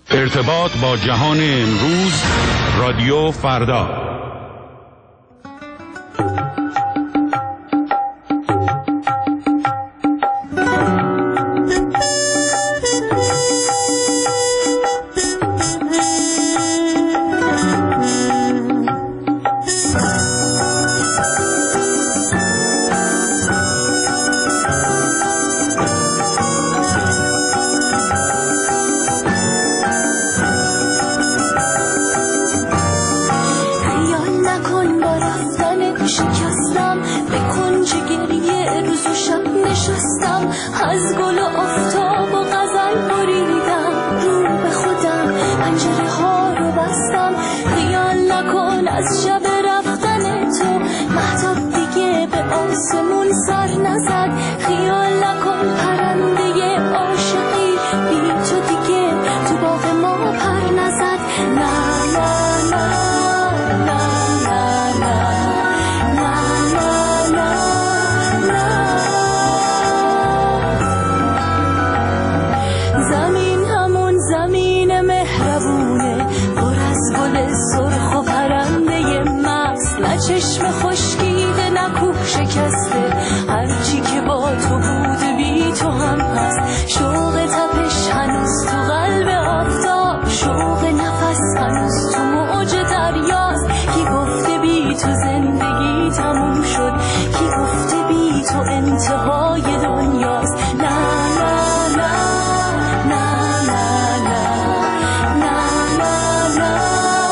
ارتباط با جهان امروز، رادیو فردا. از گل و آفتاب و غزل بریدم، رو به خودم پنجره ها رو بستم. خیال نکن از شب رفتن تو مهتاب دیگه به آسمون سر نزد. خیال نکن پرنده عاشقی بی تو دیگه تو باغ ما پر نزد. نه نه نه چشم خشکیده نکوه شکسته، هرچی که با تو بود بی تو هم هست. شوق تپش هنوز تو قلب آفتاب، شوق نفس هنوز تو موج دریاست. کی گفته بی تو زندگی تموم شد؟ کی گفته بی تو انتهای دنیاست؟ نه نه نه نه نه نه نه نه.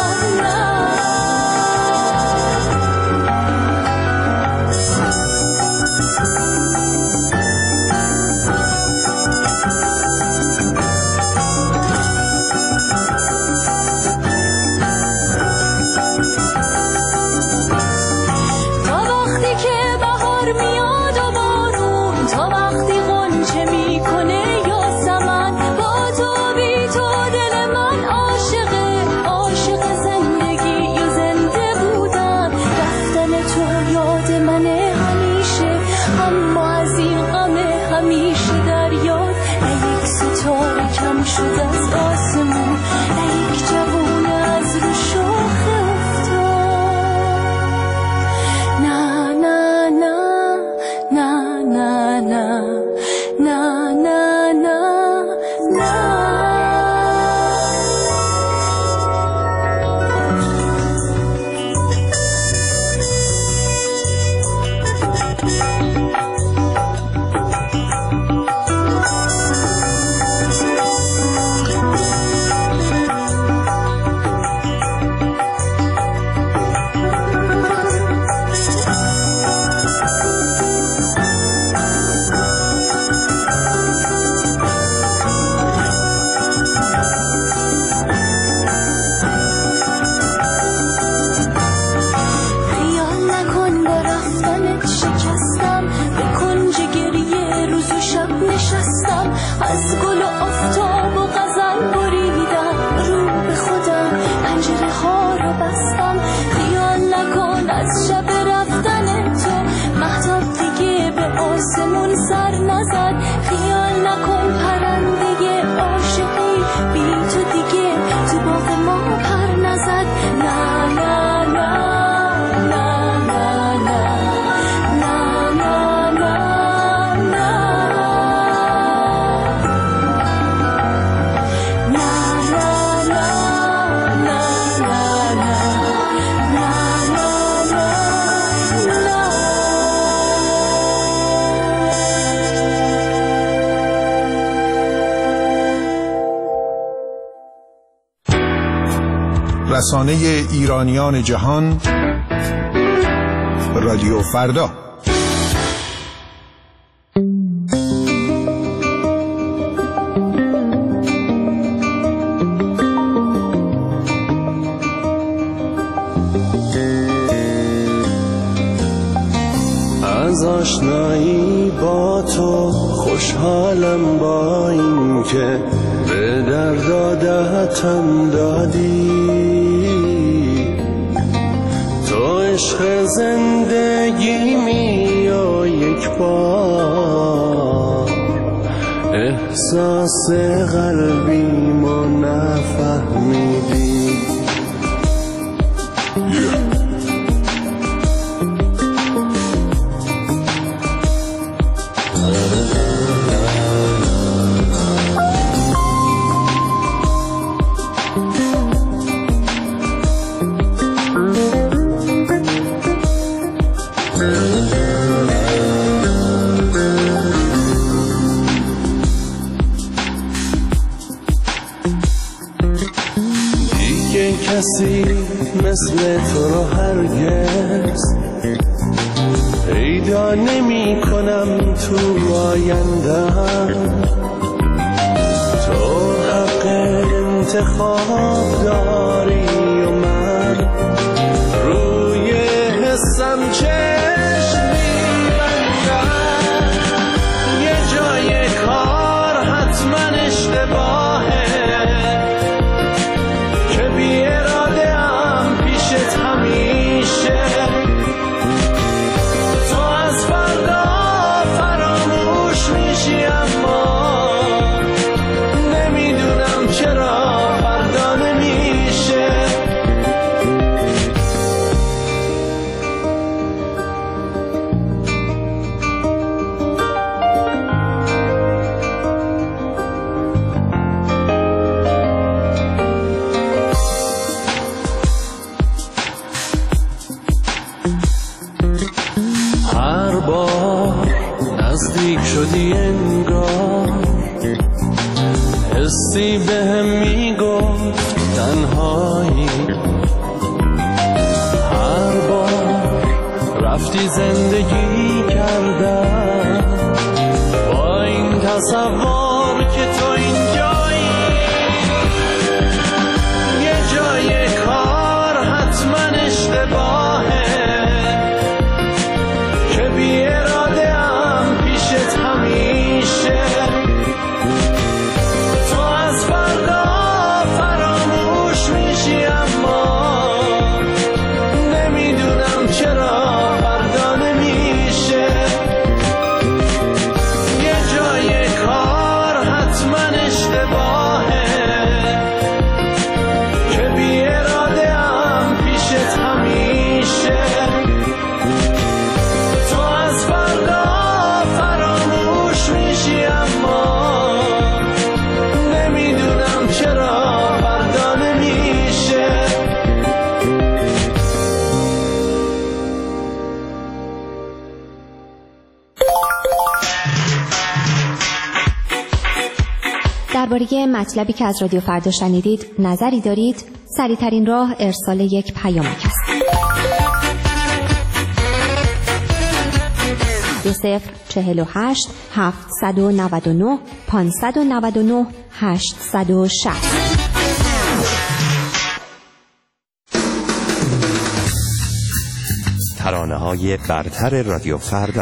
از گل و آفتاب و غزل بریدم، رو به خودم پنجره ها رو بستم. خیال نکن از شب رفتن تو مهتاب دیگه به آسمون سر نزد. خیال نکن پرنده عاشقی بی تو دیگه تو باغ ما پر نزد. نه نه نه رسانه ایرانیان جهان، رادیو فردا. از آشنایی با تو خوشحالم، با این که به درد عادتم دادی. تو عشق زندگیمی و یک بار احساس قلبیمو نفهمیدی. کسی مثل تو رو هرگز پیدا نمی کنم تو آینده‌ام. تو حق انتخاب داری و من روی حسم چشم می‌بندم. یه جای کار حتما اشتباهه که بی اراده ام پیشت همیشه. تو از فردا فراموش میشی اما نمیدونم چرا فردا نمیشه. هر بار نزدیک شدی انگار حسی بهم میگفت تنهایی. هر بار رفتی زندگی کردم با این تصور که تو اینجایی. یه جای کار حتما اشتباهه که بی اراده ام پیشت همیشه. تو از فردا فراموش میشی اما نمیدونم چرا فردا نمیشه. یه جای کار حتما اشتباهه که بی اراده ام پیشت همیشه. تو از فردا فراموش میشی اما نمیدونم چرا فردا نمیشه. درباره مطلبی که از رادیو فردا شنیدید نظری دارید؟ سریع‌ترین راه ارسال یک پیامک است. 2048 799 599 860. ترانه‌های برتر رادیو فردا.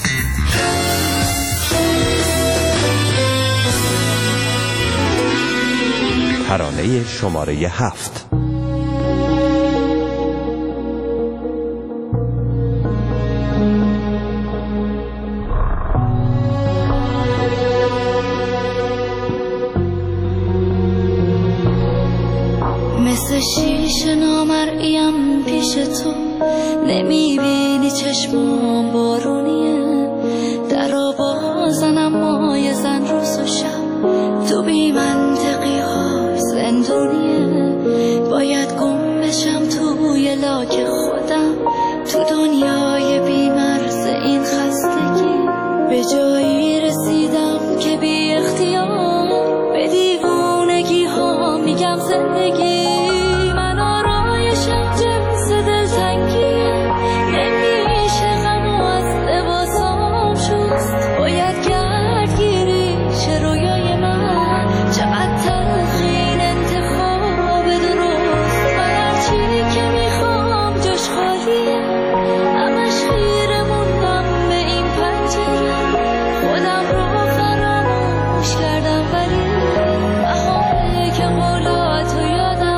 ترانه شماره 7. مثل شیشه نامرئیم پیش تو نمیبینی چشمام بارونیه. درا بازنم مای زن روز و شب تو بی منطقی ها زندونیه. باید گم بشم توی لاک خودم تو دنیای بی مرز این خستگی. به جایی رسیدم که بی اختیار به دیوونگی ها میگم زندگی. من آرایشم جنس دلتنگیه نمیشه غم از لباسام شست. باید گردگیری چه رویای من چقدر تلخین انتخاب درست. من هرچی که میخوام جاش خالیه همش خیره موندم به این پنجره. خودم رو فراموش کردم ولی بهاره که قولاتو یادم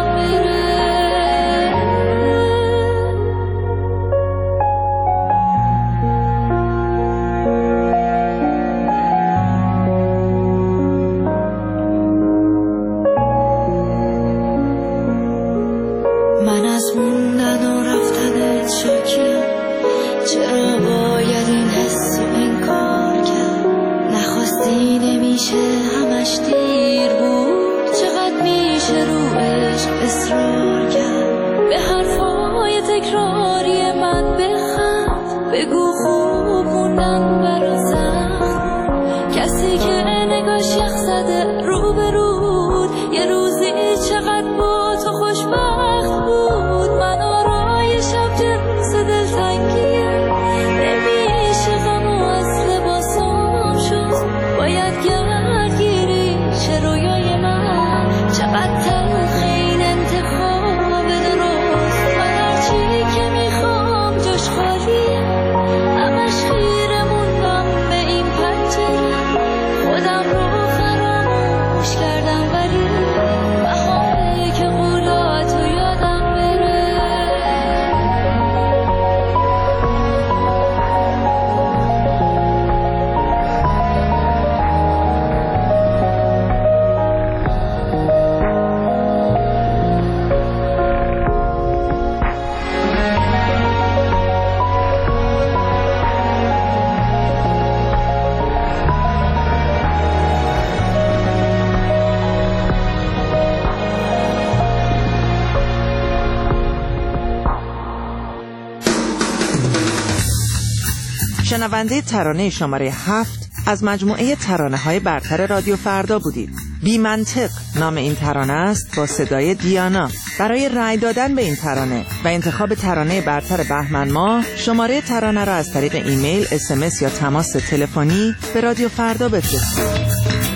شنونده ترانه شماره 7 از مجموعه ترانه‌های برتر رادیو فردا بودید. بی منطق نام این ترانه است با صدای دیانا. برای رأی دادن به این ترانه و انتخاب ترانه برتر بهمن ماه شماره ترانه را از طریق ایمیل، SMS یا تماس تلفنی به رادیو فردا بفرستید.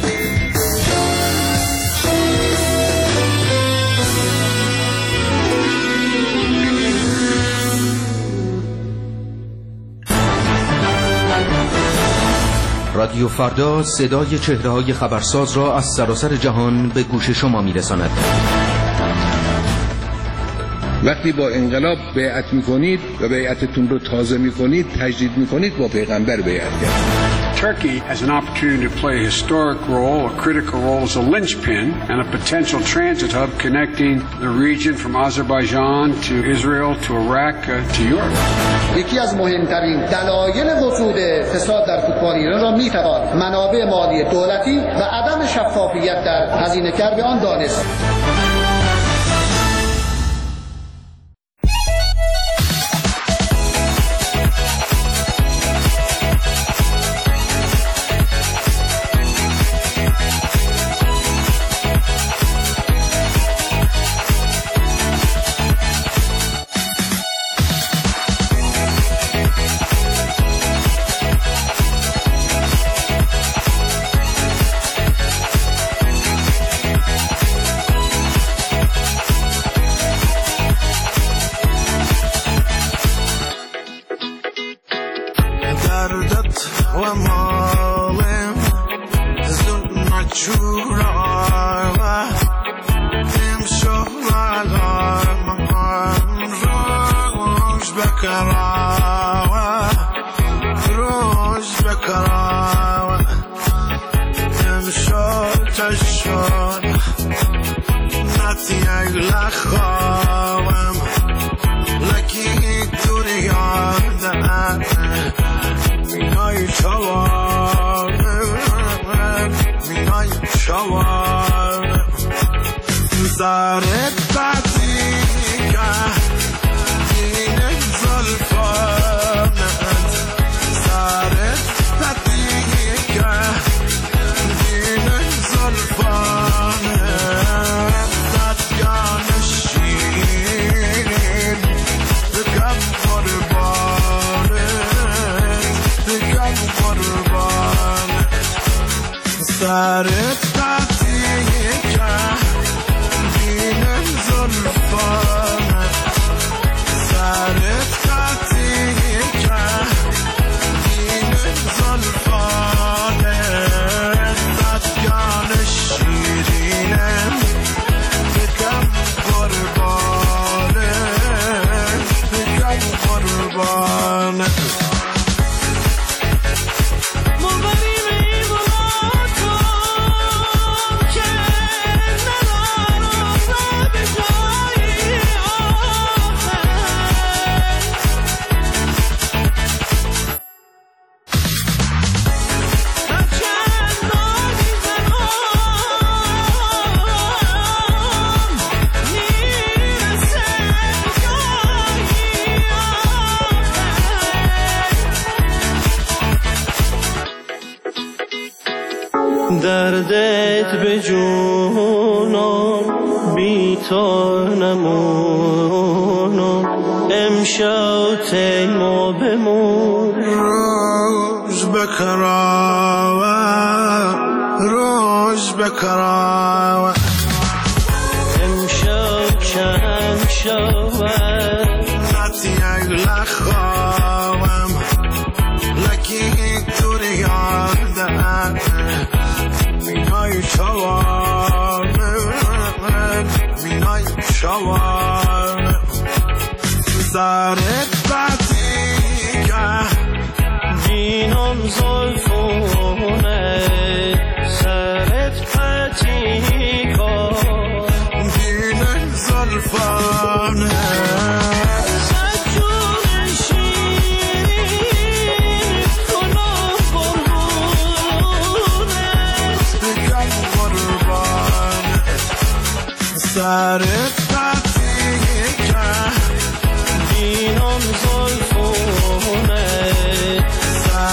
رادیو فردا صدای چهره‌های خبرساز را از سراسر جهان به گوش شما می‌رساند. وقتی با انقلاب بیعت می‌کنید و بیعتتون رو تازه می‌کنید، تجدید می‌کنید، با پیغمبر بیعت کرد. Turkey has an opportunity to play a historic role, a critical role as a linchpin and a potential transit hub connecting the region from Azerbaijan to Israel to Iraq to Europe. یکی از مهمترین دلایل وجود فساد در فوتبال ایران را میتوان منابع مالی دولتی و عدم شفافیت در هزینه‌کرد آن دانست. دردت به جونم بی تو نمونم امشب تیما بمون روز بکراوه روز بکراوه امشب چند شوه نتی اگل خواهم لکی توری یادم مینای شوار زارت باتیگه دینم زلفونه سرت پتیگه دینم زلفونه سرت پتیگه دینم زلفونه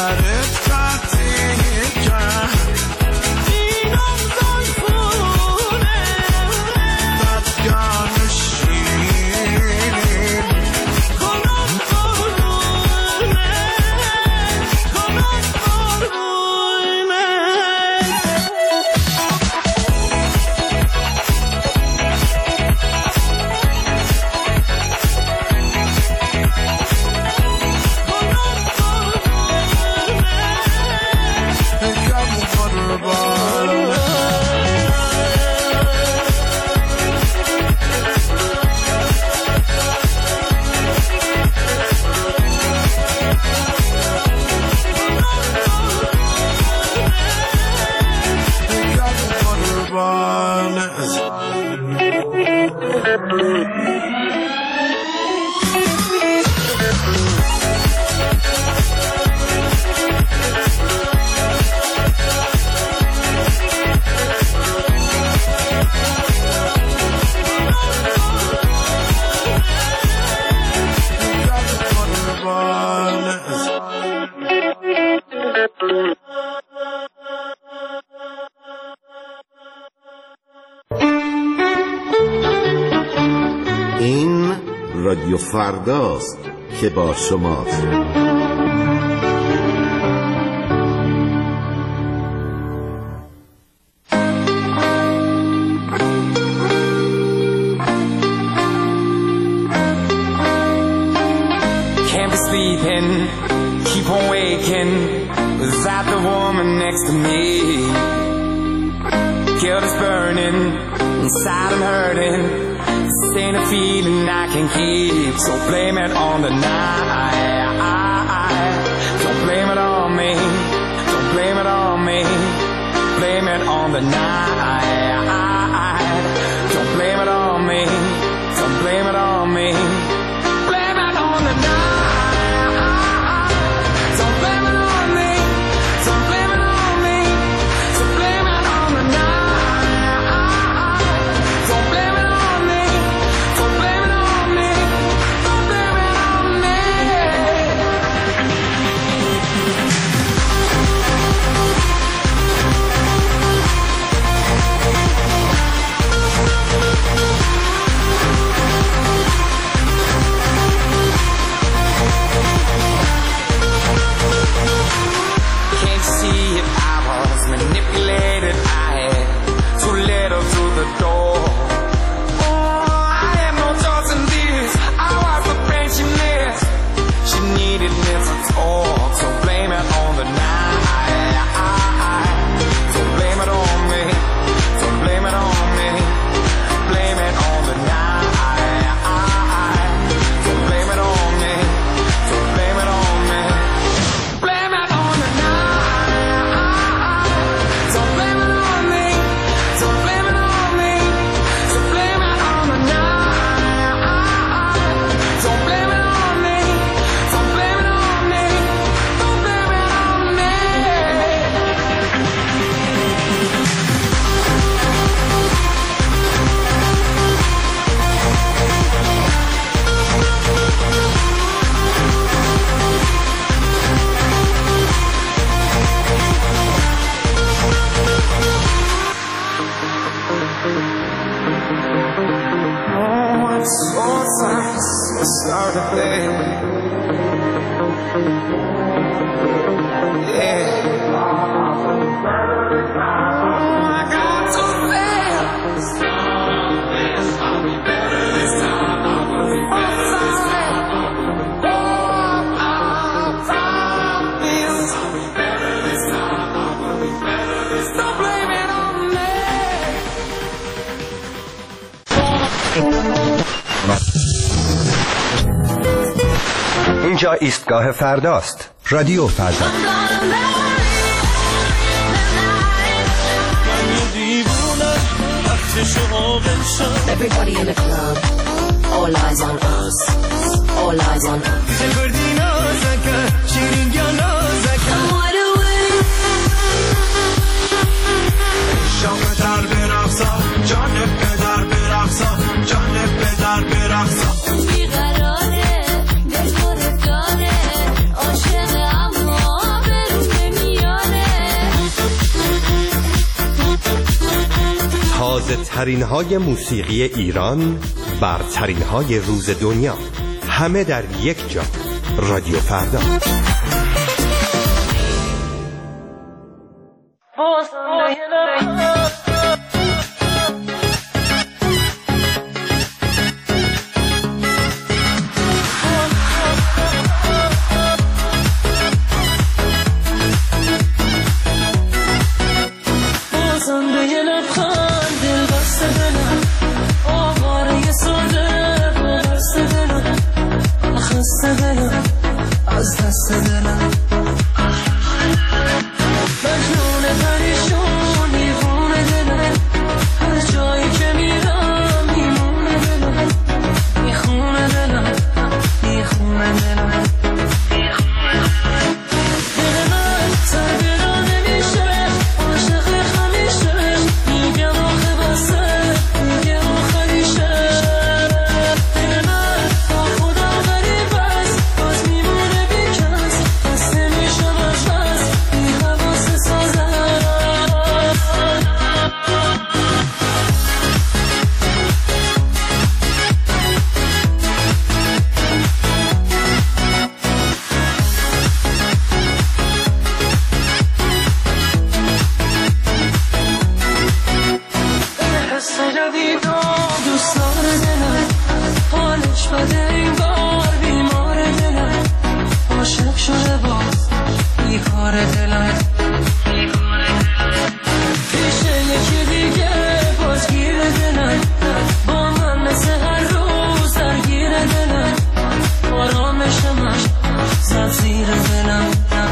این رادیو فرداست که با شماست. Can't be sleeping, keep on waking without the woman next to me. Guilt is burning, inside I'm hurting. This ain't a feeling I can keep, so blame it on the night. Don't blame it on me, don't blame it on me. Blame it on the night. Don't blame it on me, don't blame it on me. Blame it on the night. Don't blame it on me, don't blame it on me. So blame it on the night. Don't blame it on me, don't blame it on me. Don't blame it on me. Can't see if I was manipulated. I had too little to the door. Oh, I had no choice in this. I was the pain she missed. She needed me to talk, so blame it on the night. Don't blame it on me, don't blame it on me. Blame it on the night. Don't blame it on me, don't blame it on me. Blame it on the night. Don't blame it on me, don't blame it on me. So blame it on the night. Don't blame it on me, don't blame it on me. Don't blame it on me. Oh, it's so time to start a day. Yeah. Oh, I got to fail. I'll be better this time. I'll be better this time. Oh, I promise. I'll be better this time. I'll be better this time. Don't blame it on me. اینجا ایستگاه فرداست. رادیو فردا. Everybody in the club, all eyes on us, all eyes on us. Come wide awake. بیقراره، دلخوره داره، عاشقه اما برون نمیاره. تازه ترین های موسیقی ایران، برترین های روز دنیا، همه در یک جا. رادیو فردا. از دست جدید و دوستان دلم حالش بده این بار بیمار دلم عاشق شده باز بیکار دلم پیشه یکی دیگه بازگیر دلم با من مثل هر روز درگیر دلم آرامشمش زد زیر دلم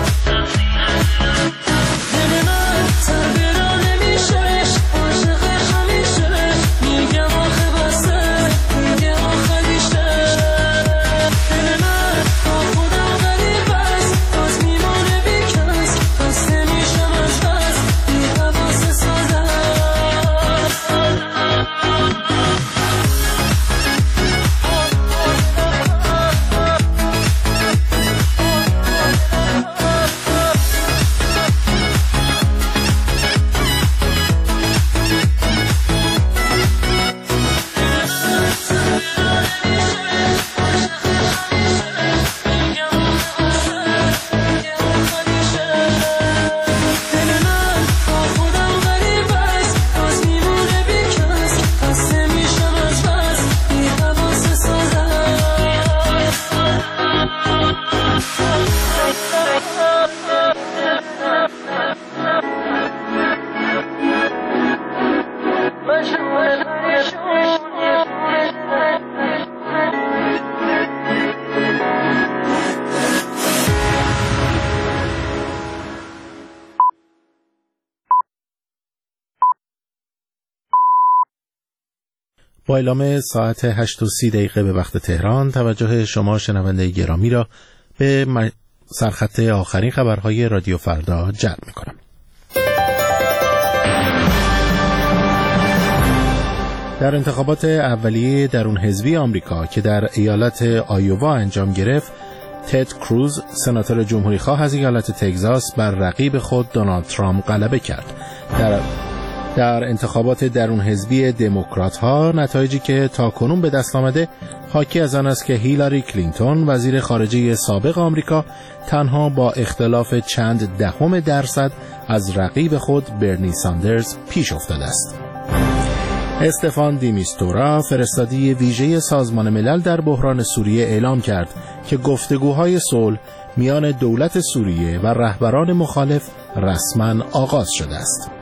دل من تغییرا نمیشهش عاشق همیشه میگم آخه بسته میگه آخه بیشتر دل من با خودم غریب است باز میمونه بیکس خسته میشم از بس بی حواس ساده با اعلام ساعت 8:30 به وقت تهران توجه شما شنونده گرامی را به سرخط آخرین خبرهای رادیو فردا جلب می‌کنم. در انتخابات اولیه درون حزبی آمریکا که در ایالت آیووا انجام گرفت، تد کروز سناتور جمهوری‌خواه از ایالت تگزاس بر رقیب خود دونالد ترامپ غلبه کرد. در انتخابات درون حزبی دموکرات‌ها نتایجی که تاکنون به دست آمده حاکی از آن است که هیلاری کلینتون وزیر خارجه سابق آمریکا تنها با اختلاف چند دهم درصد از رقیب خود برنی ساندرز پیش افتاده است. استفان دیمیستورا فرستادی ویژه سازمان ملل در بحران سوریه اعلام کرد که گفتگوهای صلح میان دولت سوریه و رهبران مخالف رسما آغاز شده است.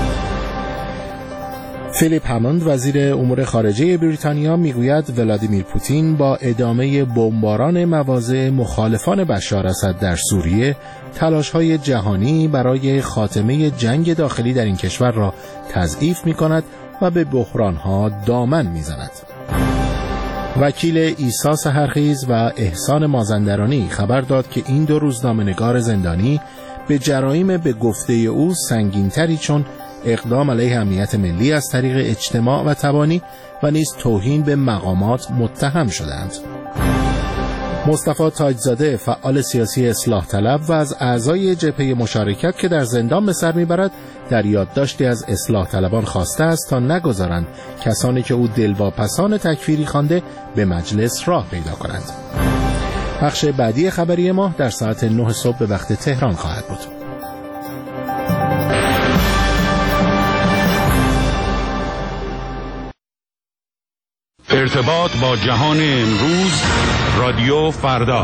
فیلیپ هموند وزیر امور خارجه بریتانیا میگوید ولادیمیر پوتین با ادامه بمباران مواضع مخالفان بشار اسد در سوریه تلاش‌های جهانی برای خاتمه جنگ داخلی در این کشور را تضعیف می‌کند و به بحران‌ها دامن می‌زند. وکیل عیسی سحرخیز و احسان مازندرانی خبر داد که این دو روزنامه‌نگار زندانی به جرایم به گفته او سنگین‌تری چون اقدام علیه امنیت ملی از طریق اجتماع و تبانی و نیز توهین به مقامات متهم شدند. مصطفی تاجزاده فعال سیاسی اصلاح طلب و از اعضای جبهه مشارکت که در زندان به سر میبرد در یادداشتی از اصلاح طلبان خواسته است تا نگذارند کسانی که او دلواپسان تکفیری خوانده به مجلس راه پیدا کنند. بخش بعدی خبری ما در ساعت 9 صبح به وقت تهران خواهد بود. ارتباط با جهان امروز رادیو فردا.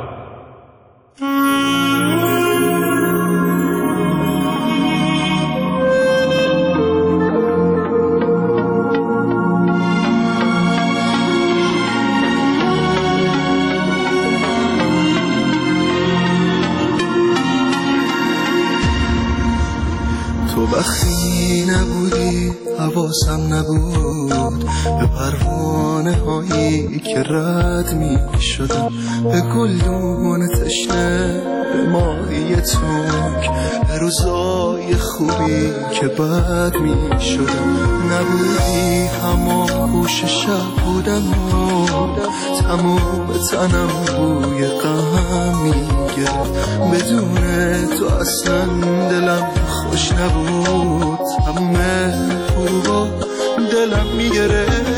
تو وقتی نبودی حواسم نبود به پروانه هایی که رد می شدم، به گلدون تشنه، به ماهی تنگ، به روزای خوبی که بد می شدم. نبودی همان گوش شب بودم و تمام تنم بوی غم می گرفت. بدون تو اصلا دلم خوش نبود، تمام غروبا دلم میگرفت.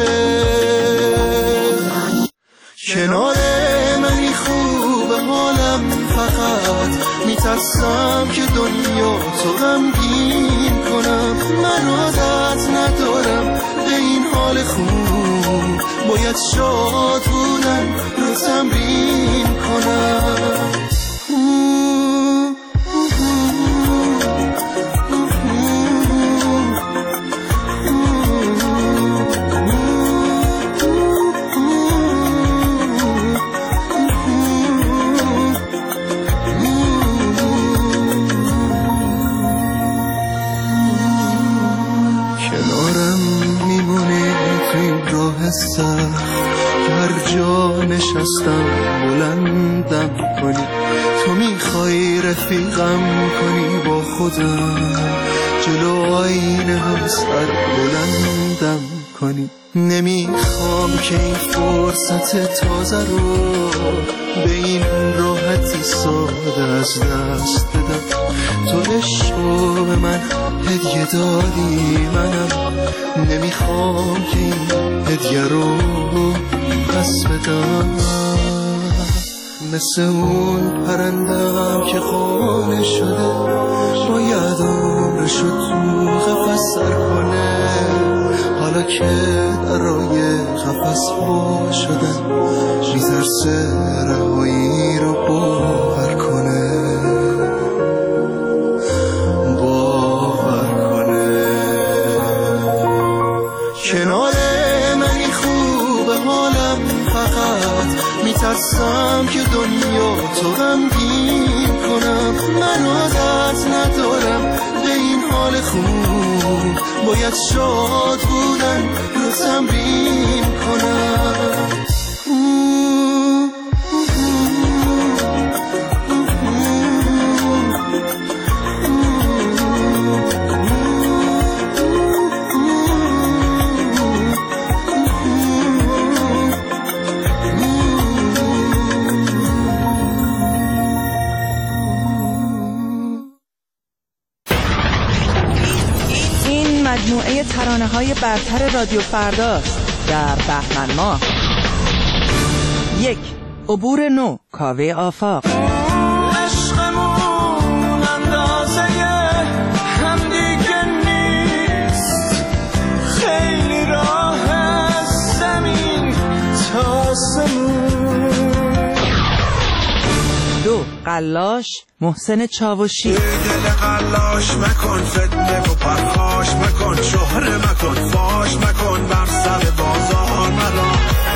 کنار منی خوب حالم، فقط میترسم که دنیا تو غمگین کنم. من عادت ندارم به این باید شاد بودن رو تمرین کنم. هر جا نشستم بلندم کنی، تو میخوای رفیقم کنی با خودم، جلو آینه هم سر بلندم کنی. نمیخوام که این فرصت تازه رو به این راحتی ساده از دست بدم. تو عشق به من هدیه دادی، منم نمیخوام که این هدیه رو پس بدم. مثل اون پرندم که خانه شده، باید عمرشو تو قفس سر کنه. حالا که درای قفس وا شدن، میترسه رهایی رو باور کنه. کنار منی خوب حالم، فقط میترسم که دنیا تو غمگین کنم. من عادت ندارم به این حال خوب، باید شاد بودن رو تمرین کنم. مجموعه ترانه‌های برتر رادیو فرداست در بهمن ماه. 1. عبور نو، کاوه آفاق. عشقمون اندازه هم دیگه نیست، خیلی راه از زمین تا آسمون. 2. قلاش، محسن چاوشی. دل قلاش مکن، فتنه و پرخاش مکن، شهره مکن، فاش مکن، بر سر بازار مرا.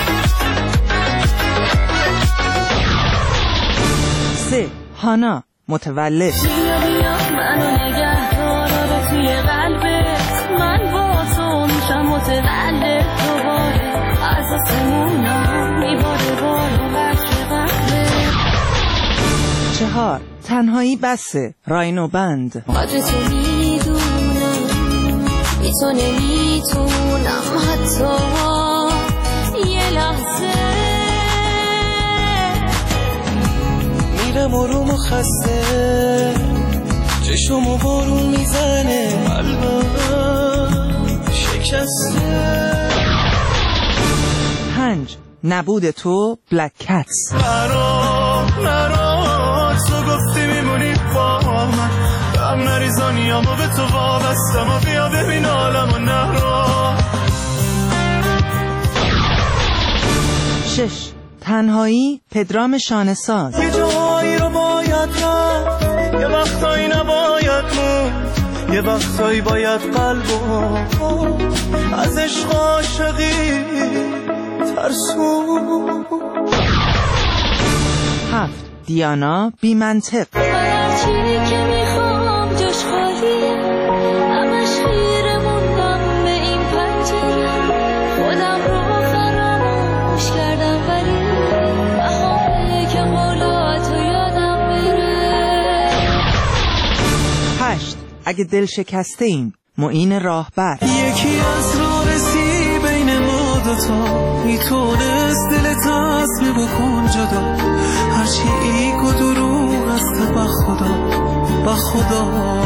3. هانا، متولد. بیا منو نگه دار توی قلبت، من با تو میشم متولد دوباره، از آسمونا میباره بالا بچه قلبت. 4. تنهایی بسه، راینو بند. قدر تو میدونم، بی تو نمیتونم حتی یه لحظه. میرم رومو خسته، چشمو بارون میزنه، قلبم شکسته. 5. نبود تو، بلک کتس. تو گفتی میمونی با من، هم نریزانیامو به تو وابستم و بیا ببین عالمو نهرا. 6. تنهایی، پدرام شانه‌ساز. یه جایی رو باید رفت، یه وقتایی نباید موند، یه وقتایی باید قلبو از عشق عاشقی ترسون. 7. دیانا، بی منطق. هرچی که میخوام جاش خالیه، همش خیره موندم به این پنجره، خودم رو فراموش کردم ولی بهاره که قولاتو یادم بره. 8. اگه دل شکسته ایم، معین راهبر. یکی از رارسی بین ما دوتا، میتونست دلت عزم بکن جدا، هرچی ایگ و دروغ است با خدا.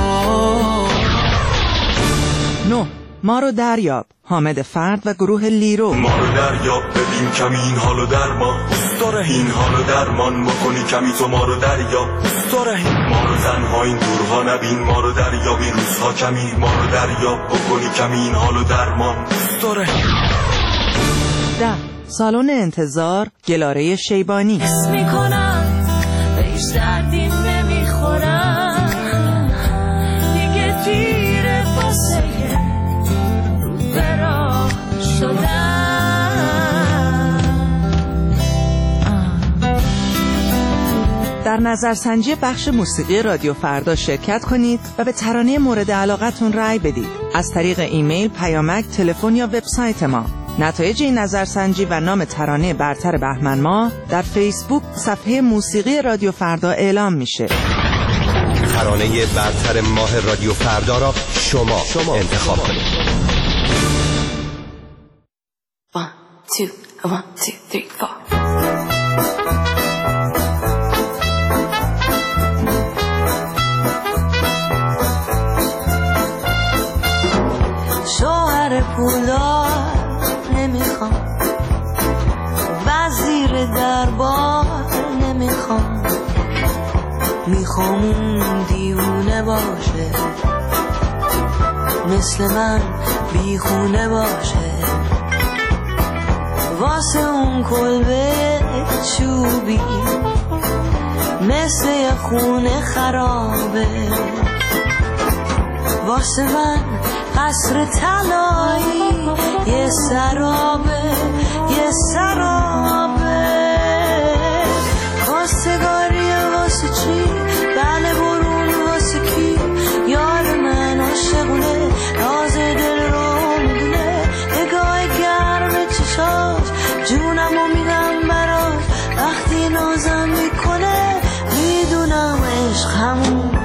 9. ما رو دریاب، حامد فرد و گروه لیرو. ما رو دریاب ببین کمی این حالو درمان، دوست داره این حالو درمان بکنی کمی تو ما رو دریاب، دوست داره ما رو تنها این دورها نبین، ما رو دریاب این روزها کمی، ما رو دریاب بکنی کمی این حالو درمان، دوست داره. 10. سالن انتظار گلاره شیبانی. حس میکنم بهش دردیم نمیخورم، دیگه دیره واسه رو برا شدم. در نظرسنجی بخش موسیقی رادیو فردا شرکت کنید و به ترانه مورد علاقتون رأی بدید از طریق ایمیل، پیامک، تلفن یا وبسایت ما. نتایج این نظرسنجی و نام ترانه برتر بهمن ماه در فیسبوک صفحه موسیقی رادیو فردا اعلام میشه. ترانه برتر ماه رادیو فردا را شما انتخاب کنید. 1 2 1 2 3 4. شوهر پولدار نمیخوام، وزیر دربار نمیخوام، میخوام اون دیوونه باشه، مثل من بیخونه باشه، واسه اون کلبه چوبی مثل یه خونه خرابه، واسه من قصر طلایی یه سرابه، یه سرابه. خواستگاری واسه چی؟ بله برون واسه کی؟ یار من عاشقونه، راز دل رو میدونه، نگاه گرم چشاش جونمو میدم براش، وقتی نازم میکنه میدونم عشق همونه.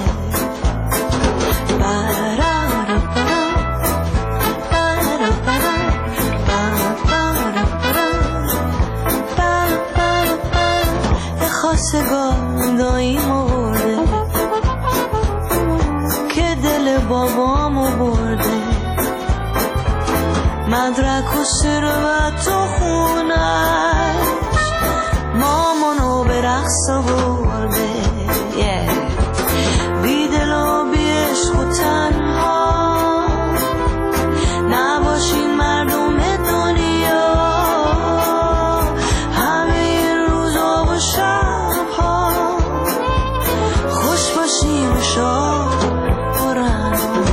خواستگار دایی مرده که دل بابامو برده، مدرک و ثروت و خونش مامانو به رقص برده. بی دل و بی عشق و تنها نباشین مردم دنیا، همه روزا و شبها خوش باشیم و شاد برن.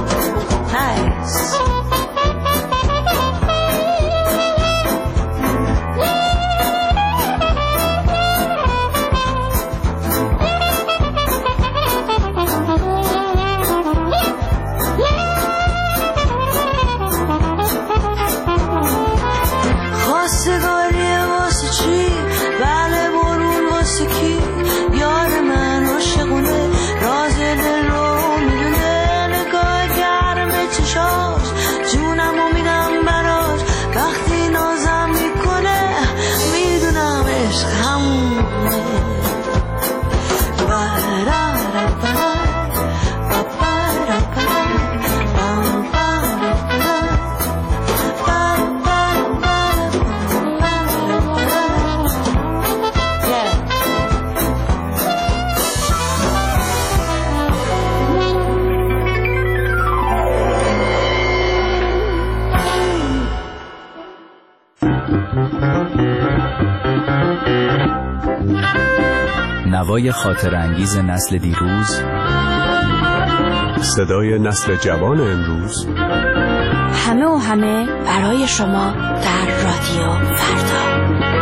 نوای خاطرانگیز نسل دیروز، صدای نسل جوان امروز، همه و همه برای شما در رادیو فردا.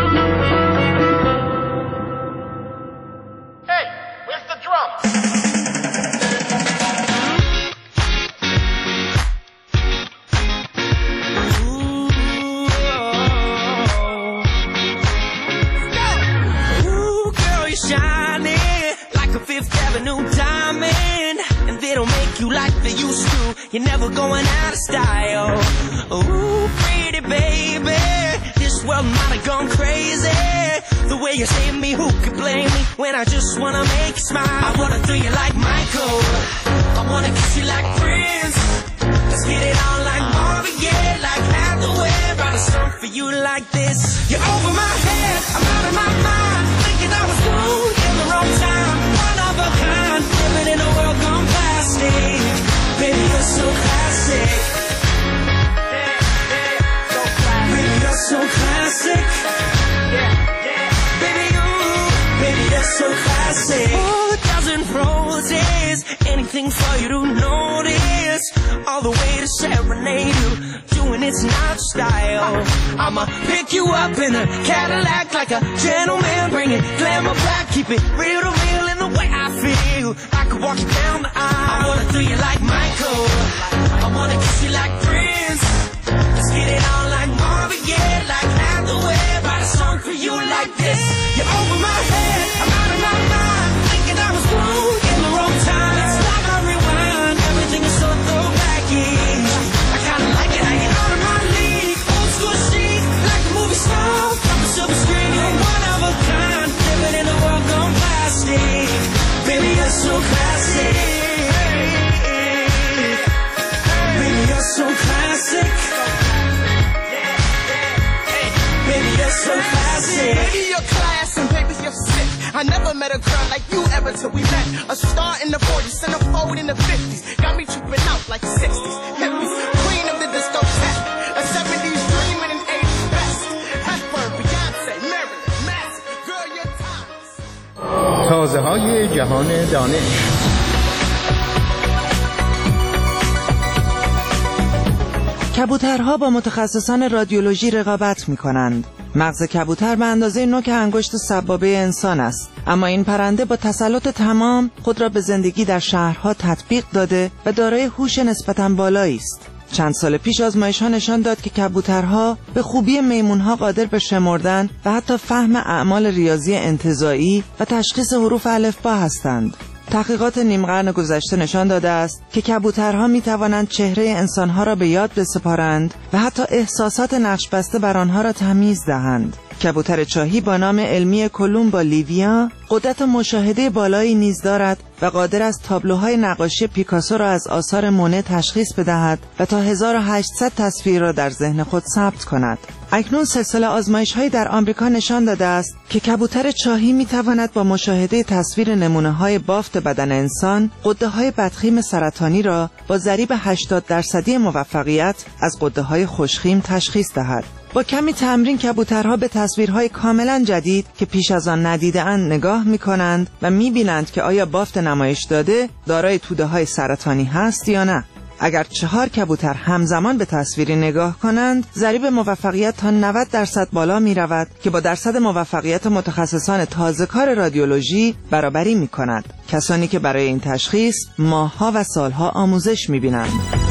You're never going out of style. Ooh, pretty baby, this world might have gone crazy. The way you save me, who could blame me when I just wanna make you smile? I wanna do you like Michael, I wanna kiss you like Prince. Let's get it on like Marvin Gaye, like Hathaway. Write a song for you like this. You're over my head, I'm out of my mind, thinking I was through in the wrong time. One of a kind, living in a world gone plastic. Baby, you're so classic. Baby, you're so classic. anything for you to notice, all the way to serenade you, doing it's not style. I'ma pick you up in a Cadillac like a gentleman, bring it glamour back, keep it real to real in the way I feel. I could walk you down the aisle. I wanna do you like Michael, I wanna kiss you like Prince. Let's get it on like Marvin, yeah, like Hathaway. Write a song for you like this. You're over my head, I'm out of my mind, thinking I was wrong in the wrong time. It's like I rewind, everything is so throwbacky. I kinda like it how you're out of my league. Old school chic, like a movie star, off the silver screen. You're one of a kind, living in a world gone plastic. Baby, you're so classic. Baby, you're so classic. Baby, you're so classic. Baby, you're class and baby, you're sick. I never met a girl like you ever till we met. A star in the 40s, centerfold in the 50s. Got me tripping out like 60s, hippies. Queen of the disco set. A 70s dream and an 80s best. Hepburn, Beyonce, Marilyn, Manson. Girl, you're timeless. تازه های جهان دانش. کبوترها با متخصصان رادیولوژی رقابت می کنند. مغز کبوتر به اندازه نوک انگشت سبابه انسان است، اما این پرنده با تسلط تمام خود را به زندگی در شهرها تطبیق داده و دارای هوش نسبتاً بالایی است. چند سال پیش آزمایش‌ها نشان داد که کبوترها به خوبی میمون‌ها قادر به شمردن و حتی فهم اعمال ریاضی انتزاعی و تشخیص حروف الفبا هستند. تحقیقات نیم قرن گذشته نشان داده است که کبوترها می توانند چهره انسانها را به یاد بسپارند و حتی احساسات نقش بسته بر آنها را تمیز دهند. کبوتر چاهی با نام علمی کولومبا لیویا قدرت مشاهده بالایی نیز دارد و قادر است تابلوهای نقاشی پیکاسو را از آثار مونه تشخیص بدهد و تا 1800 تصویر را در ذهن خود ثبت کند. اکنون سلسله آزمایش‌هایی در آمریکا نشان داده است که کبوتر چاهی می‌تواند با مشاهده تصویر نمونه‌های بافت بدن انسان غده‌های بدخیم سرطانی را با ضریب 80% موفقیت از غده‌های خوشخیم تشخیص دهد. با کمی تمرین کبوترها به تصویرهای کاملا جدید که پیش از آن ندیده‌اند نگاه می‌کنند و می‌بینند که آیا بافت نمایش داده دارای توده‌های سرطانی هست یا نه. اگر 4 کبوتر همزمان به تصویری نگاه کنند، ضریب موفقیت تا 90% بالا می رود که با درصد موفقیت متخصصان تازه‌کار رادیولوژی برابری می کند. کسانی که برای این تشخیص ماه‌ها و سال‌ها آموزش می بینند.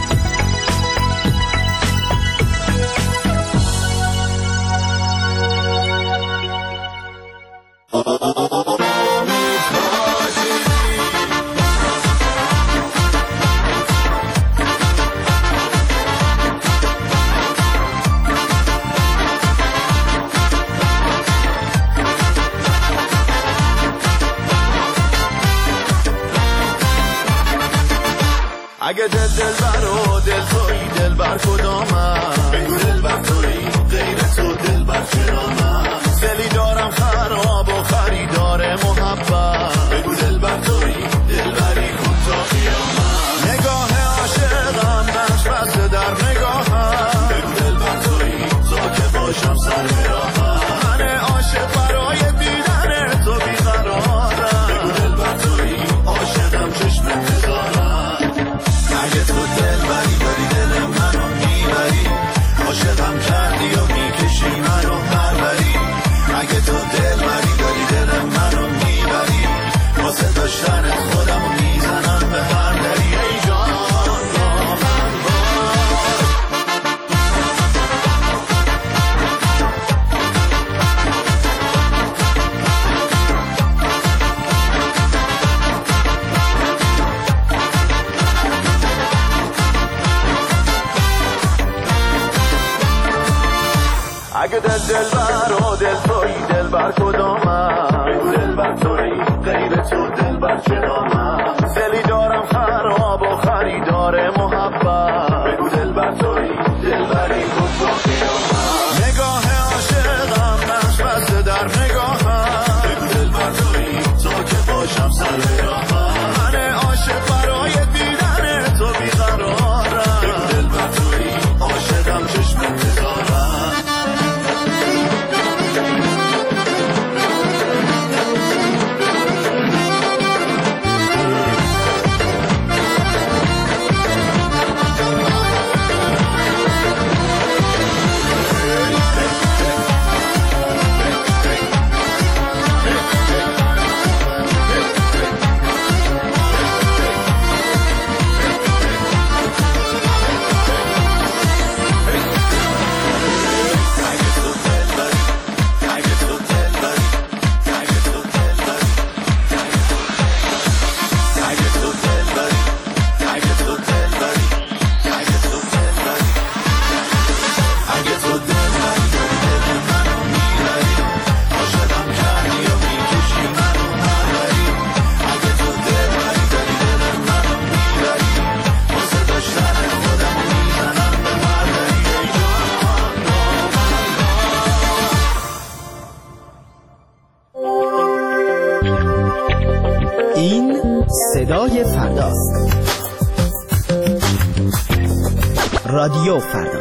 اگه دلبر و دل تویی دلبر کدامم، بگو دلبر تویی غیر تو دلبر چرامم. دلی دارم خراب و خریدار محبت، بگو دلبر تویی دلبری کن تا قیامت. نگاه عاشقم نقش بسته در نگاهم، بگو دلبر تویی تا که باشم سر راهم. من عاشق برای دیدن تو بیقرارم، بگو دلبر تویی عاشقم چشم انتظارم. اگه تو دلبری داری دل منو میبری، عاشقم کردی و میکشی منو پروری. اگه تو دلبری داری دل منو میبری، واسه داشتن خودمو میزنم به هر دری. ای جان با من اگه دلبر و دل تویی دلبر کدامم، بگو دلبر تویی غیر تو دلبر چرامم. دلی دارم خراب و خریدار محبت، بگو دلبر تویی دلبری کن تا قیامت. نگاه عاشقم نقش بسته در نگاهم، بگو دلبر تویی تا که باشم سر راهم. من عاشق برای دیدن تو بیقرارم، بگو دلبر تویی عاشقم چشم انتظارم. رادیو فردا.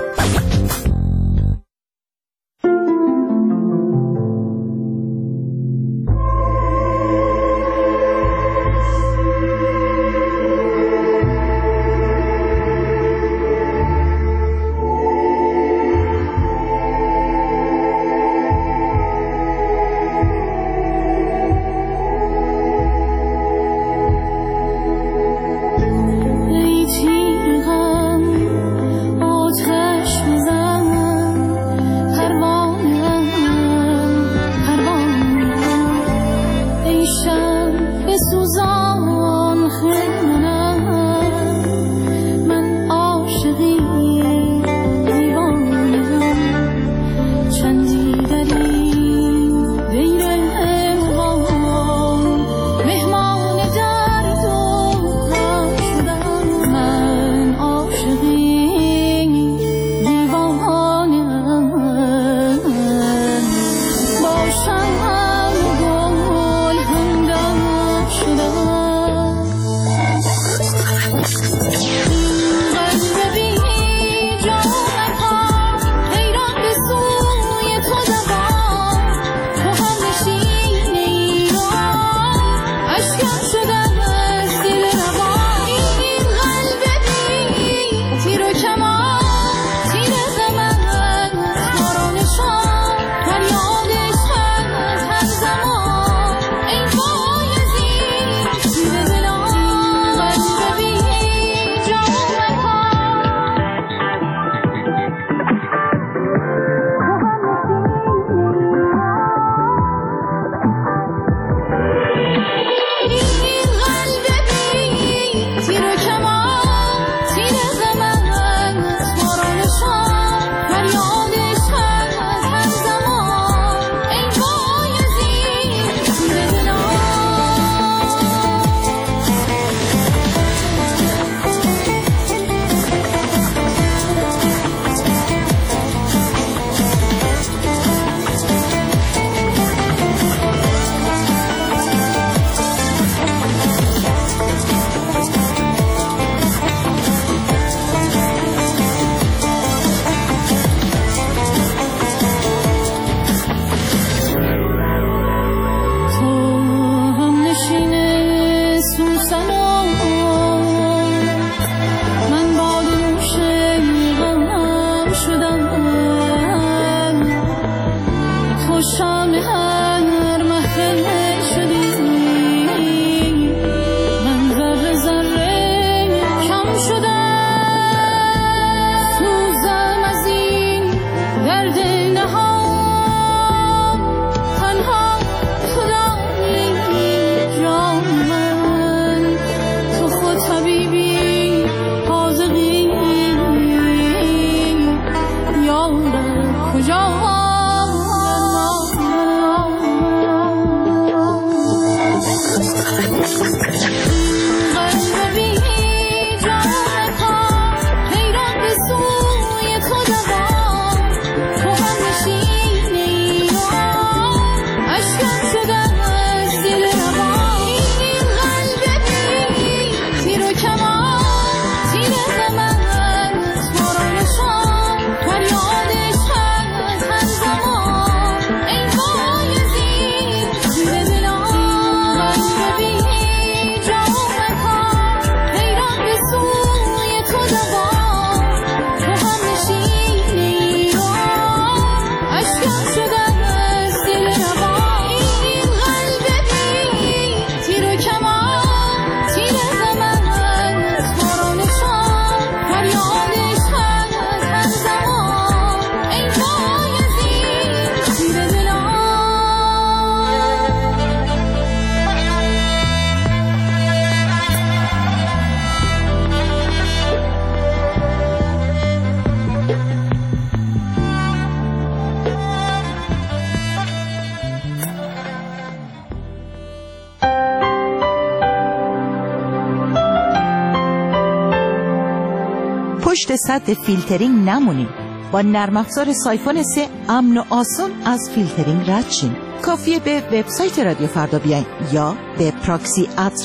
پشت سد فیلترینگ نمونیم. با نرم افزار سایفون 3 امن و آسان از فیلترینگ رد شیم. کافیه به وبسایت رادیو فردا بیاین یا به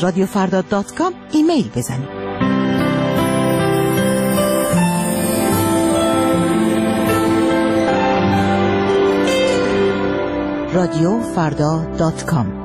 proxy@radiofarda.com ایمیل بزنید. radiofrda.com.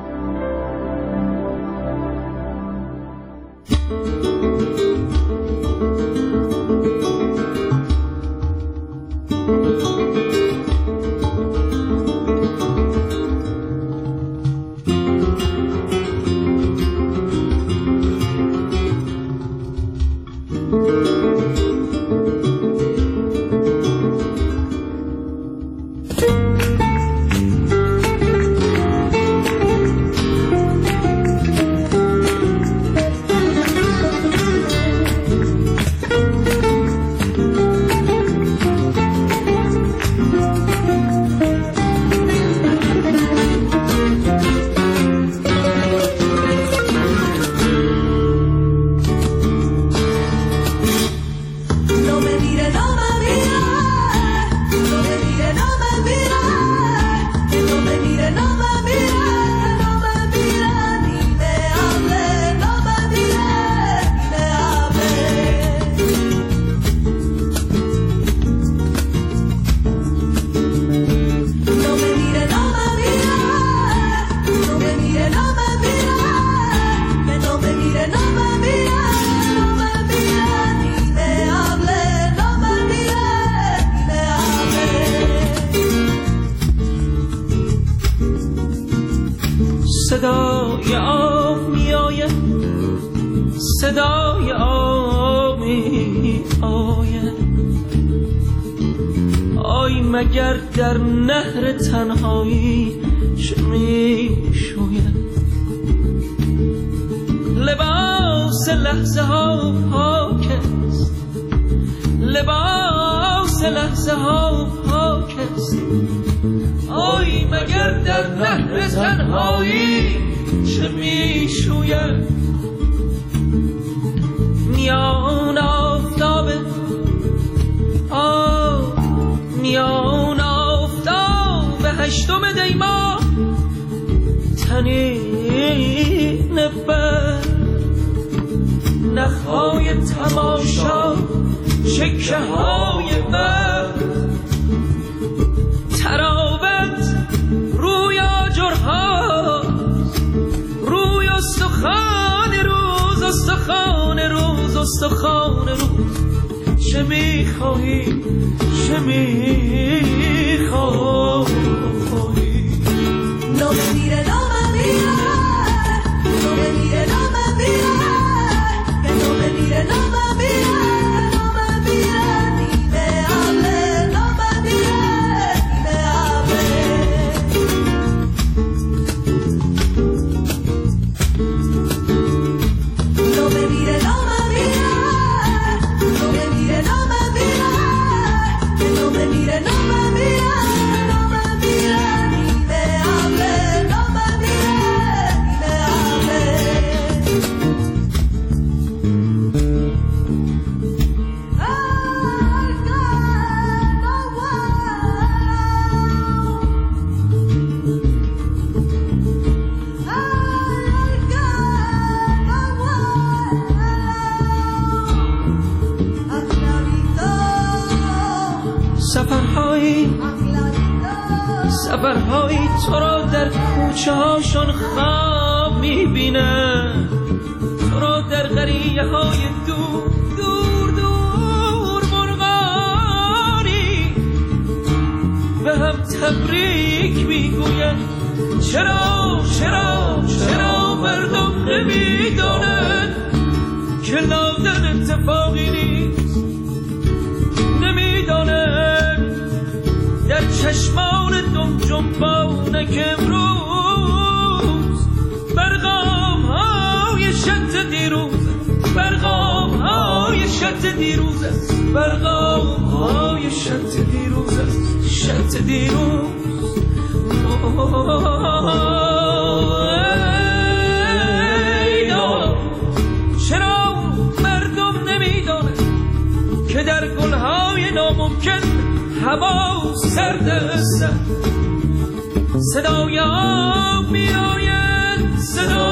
صدای آب می آید، صدای آب می آید. آی مگر در نهر تنهایی چه می شوید؟ لباس لحظه ها پاک است، لباس لحظه ها پاک است. آی مگر در نهر تنهایی چه می شوید؟ میان آفتاب میان آفتاب هشتم دیما تنین بر نخهای تماشا چکه های بر تراوت روی آجرها روی استخوان روز استخوان روز استخوان روز چه میخواهی چه میخواهی نامه میره نامه میره نامه میره نامه میره نامه میره نامه میره نامه میره نیمه عبله نامه میره نیمه عبله نامه میره نامه میره نامه میره نامه میره نامه میره نامه میره نامه میره نیمه عبله نامه میره نیمه عبله سفرهایی تو را در کوچه هاشون خواب میبینن، تو را در قریه های دور دور دور مرغانی به هم تبریک میگوین. چرا چرا چرا مردم نمیدانن که لادن اتفاقی نیست؟ نمیدانن در چشمان دم جنبانه که امروز برقام های شط دیروز برقام های شط دیروز است برقام های شط دیروز است شط دیروز. چرا مردم نمیدانه که در گلهای ناممکن هوا سرد است؟ صدای آب می آید، صدای